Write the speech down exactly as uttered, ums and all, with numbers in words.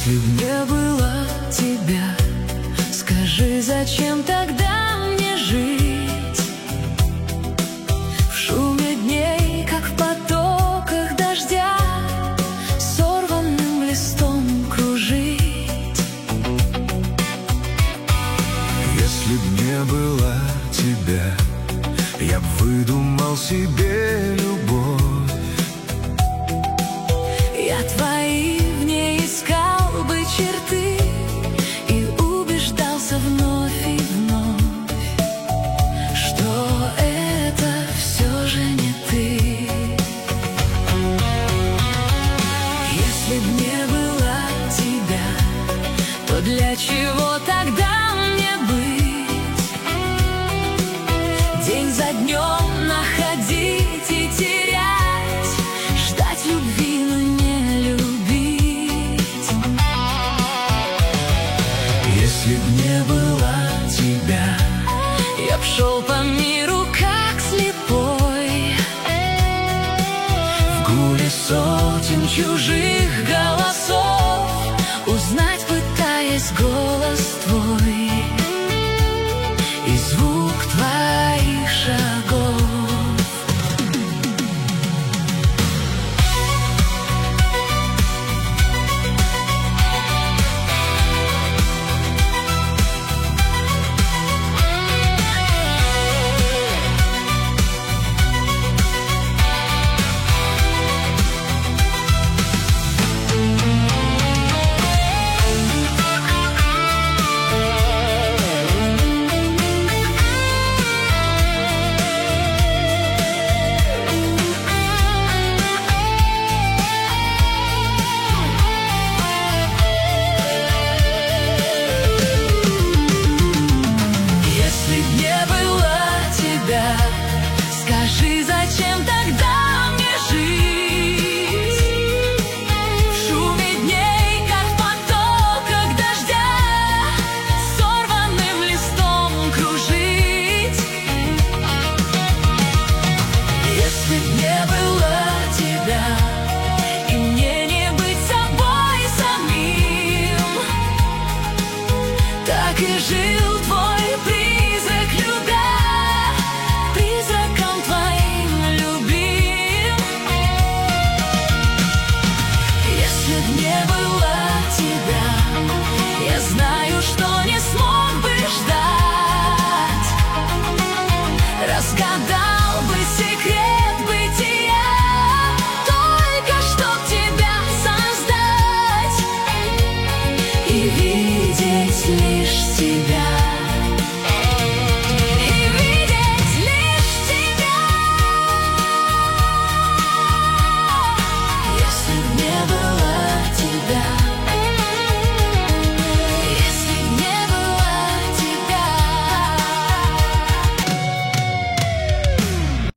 Если б не было тебя, скажи, зачем тогда мне жить? В шуме дней, как в потоках дождя, сорванным листом кружить. Если б не было тебя, я б выдумал себе любовь. Я твои в ней искал бы черты и убеждался вновь и вновь, что это все же не ты. Если б не было тебя, то для чего тогда мне быть? День за днем находить и терять, ждать любви, но не любить. Если б не было тебя, я б шел по миру как слепой, в гуле сотен чужих голосов, узнать пытаясь голос твой.